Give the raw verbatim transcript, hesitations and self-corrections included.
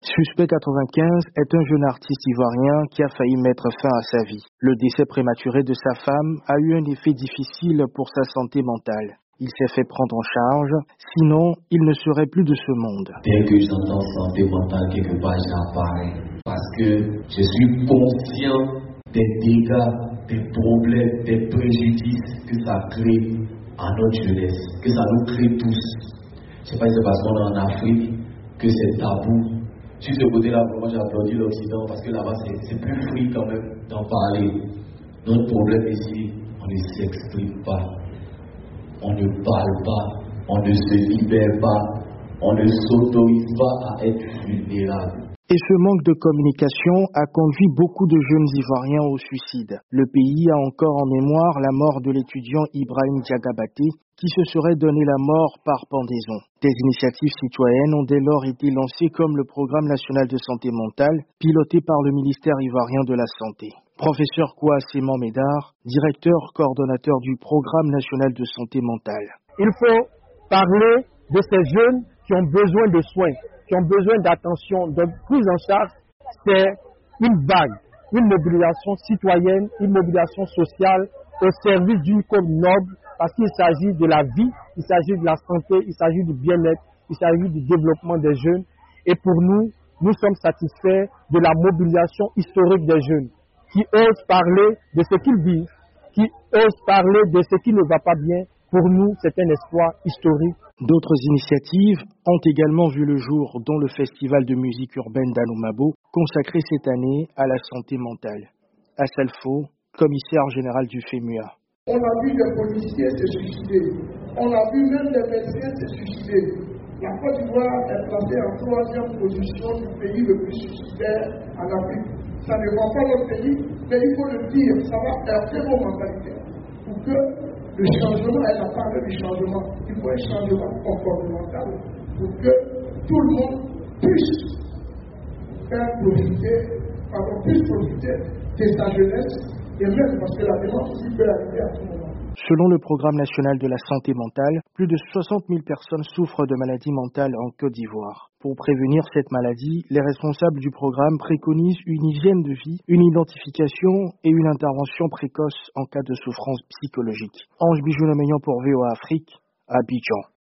Suspect quatre-vingt-quinze est un jeune artiste ivoirien qui a failli mettre fin à sa vie. Le décès prématuré de sa femme a eu un effet difficile pour sa santé mentale. Il s'est fait prendre en charge, sinon il ne serait plus de ce monde. Dès que j'entends santé mentale quelque part, j'en parle. Parce que je suis conscient des dégâts, des problèmes, des préjudices que ça crée à notre jeunesse, que ça nous crée tous. Je ne sais pas si c'est parce qu'on est en Afrique que c'est tabou. Sur ce côté-là, vraiment, j'ai applaudi l'Occident parce que là-bas, c'est, c'est plus free quand même d'en parler. Notre problème ici, on ne s'exprime pas, on ne parle pas, on ne se libère pas, on ne s'autorise pas à être vulnérable. Et ce manque de communication a conduit beaucoup de jeunes Ivoiriens au suicide. Le pays a encore en mémoire la mort de l'étudiant Ibrahim Diagabaté, qui se serait donné la mort par pendaison. Des initiatives citoyennes ont dès lors été lancées comme le Programme national de santé mentale, piloté par le ministère ivoirien de la Santé. Professeur Kouasséman Médard, directeur coordonnateur du Programme national de santé mentale. Il faut parler de ces jeunes qui ont besoin de soins, qui ont besoin d'attention, de prise en charge. C'est une vague, une mobilisation citoyenne, une mobilisation sociale au service d'une cause noble, parce qu'il s'agit de la vie, il s'agit de la santé, il s'agit du bien-être, il s'agit du développement des jeunes. Et pour nous, nous sommes satisfaits de la mobilisation historique des jeunes, qui osent parler de ce qu'ils vivent, qui osent parler de ce qui ne va pas bien. Pour nous, c'est un espoir historique. D'autres initiatives ont également vu le jour, dont le festival de musique urbaine d'Anoumabo, consacré cette année à la santé mentale. Assalfo, commissaire général du FEMUA. On a vu des policiers se suicider. On a vu même des médecins se suicider. La Côte d'Ivoire est placée en troisième position du pays le plus suicidaire en Afrique. Ça ne rend pas notre pays, mais il faut le dire, ça va heurter nos mentalités. Pour que le changement, elle a parlé du changement, il faut un changement comportemental pour que tout le monde puisse faire profiter, pardon, puisse profiter de sa jeunesse. Et même parce que la démence aussi peut arriver à tout moment. Selon le Programme national de la santé mentale, plus de soixante mille personnes souffrent de maladies mentales en Côte d'Ivoire. Pour prévenir cette maladie, les responsables du programme préconisent une hygiène de vie, une identification et une intervention précoce en cas de souffrance psychologique. Ange Bijou-Nomeyan pour V O A Afrique, Abidjan.